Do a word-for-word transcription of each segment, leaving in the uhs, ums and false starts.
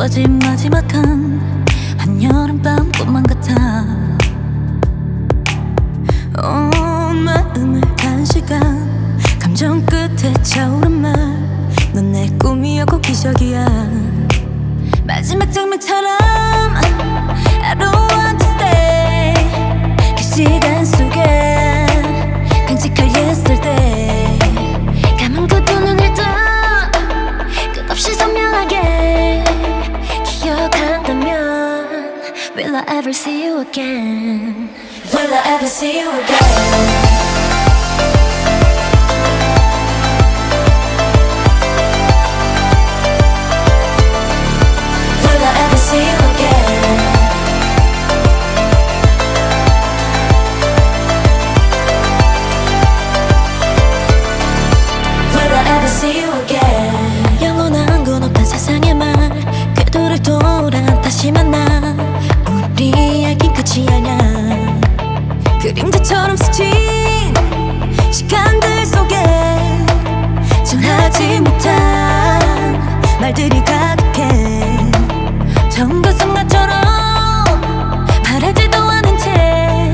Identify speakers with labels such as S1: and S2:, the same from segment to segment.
S1: 꺼진 마지막한 한여름밤 꿈만 같아. 온 마음을 간시간 감정 끝에 차오른 말, 넌 내 꿈이었고 기적이야. 마지막 장면처럼 I don't want to stay. 그 시간 속에 간직할 yesterday. 감은 그 두 눈을 떠 끝없이 선명하게 기억한다면 Will I ever see you again? Will I ever see you again? 영원한 건 없단 세상의 말, 궤도를 돌아 다시 만나. 우리 얘긴 끝이 아냐. 그림자처럼 스친 시간들 속에 전하지 못한 말들이 가득해. 정과 성가처럼 바라지도 않은 채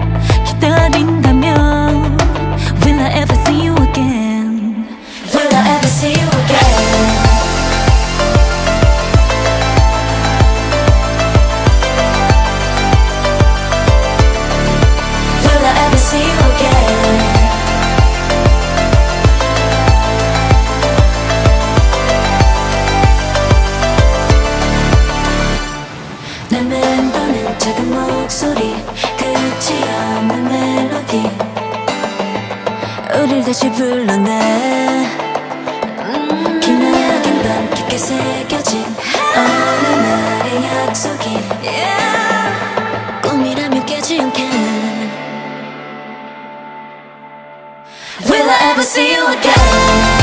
S1: 기다린다면 Will I ever see you again? Will I ever see you again? Will I ever see you again? 날 맴도는 작은 목소리, 끝이 없는 멜로디, 우릴 다시 불러내. 음, 기나긴 밤 깊게 새겨진 어느 날의 약속이 yeah. 꿈이라면 깨지 않게. Will I ever see you again?